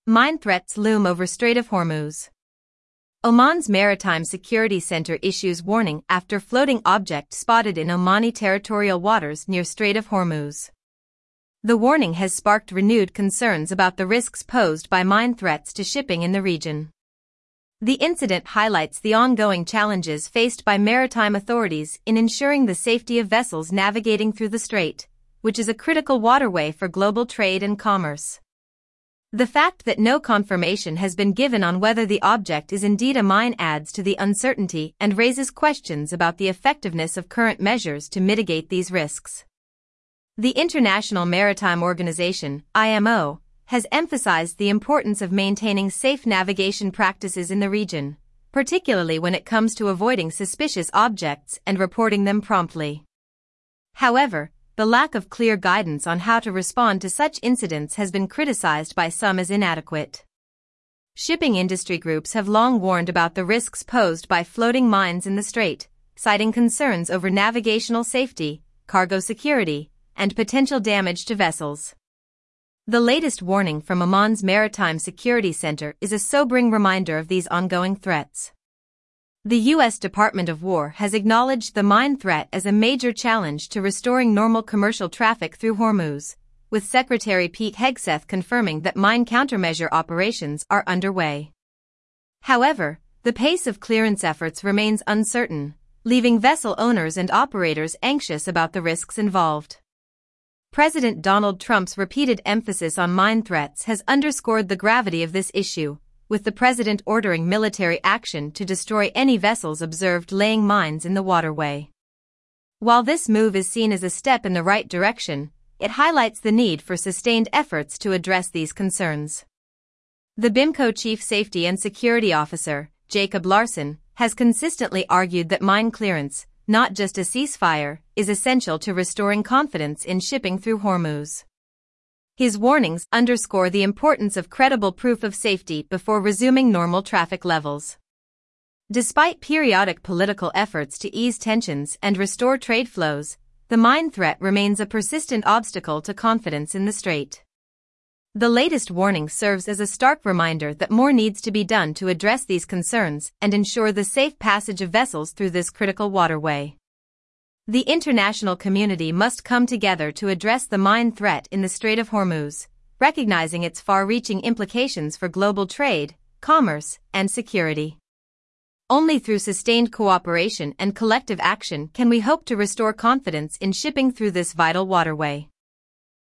Mine threats loom over Strait of Hormuz. Oman's Maritime Security Center issues warning after floating object spotted in Omani territorial waters near Strait of Hormuz. The warning has sparked renewed concerns about the risks posed by mine threats to shipping in the region. The incident highlights the ongoing challenges faced by maritime authorities in ensuring the safety of vessels navigating through the strait, which is a critical waterway for global trade and commerce. The fact that no confirmation has been given on whether the object is indeed a mine adds to the uncertainty and raises questions about the effectiveness of current measures to mitigate these risks. The International Maritime Organization, IMO, has emphasized the importance of maintaining safe navigation practices in the region, particularly when it comes to avoiding suspicious objects and reporting them promptly. However, the lack of clear guidance on how to respond to such incidents has been criticized by some as inadequate. Shipping industry groups have long warned about the risks posed by floating mines in the strait, citing concerns over navigational safety, cargo security, and potential damage to vessels. The latest warning from Oman's Maritime Security Center is a sobering reminder of these ongoing threats. The U.S. Department of War has acknowledged the mine threat as a major challenge to restoring normal commercial traffic through Hormuz, with Secretary Pete Hegseth confirming that mine countermeasure operations are underway. However, the pace of clearance efforts remains uncertain, leaving vessel owners and operators anxious about the risks involved. President Donald Trump's repeated emphasis on mine threats has underscored the gravity of this issue, with the president ordering military action to destroy any vessels observed laying mines in the waterway. While this move is seen as a step in the right direction, it highlights the need for sustained efforts to address these concerns. The BIMCO Chief Safety and Security Officer, Jacob Larson, has consistently argued that mine clearance, not just a ceasefire, is essential to restoring confidence in shipping through Hormuz. His warnings underscore the importance of credible proof of safety before resuming normal traffic levels. Despite periodic political efforts to ease tensions and restore trade flows, the mine threat remains a persistent obstacle to confidence in the strait. The latest warning serves as a stark reminder that more needs to be done to address these concerns and ensure the safe passage of vessels through this critical waterway. The international community must come together to address the mine threat in the Strait of Hormuz, recognizing its far-reaching implications for global trade, commerce, and security. Only through sustained cooperation and collective action can we hope to restore confidence in shipping through this vital waterway.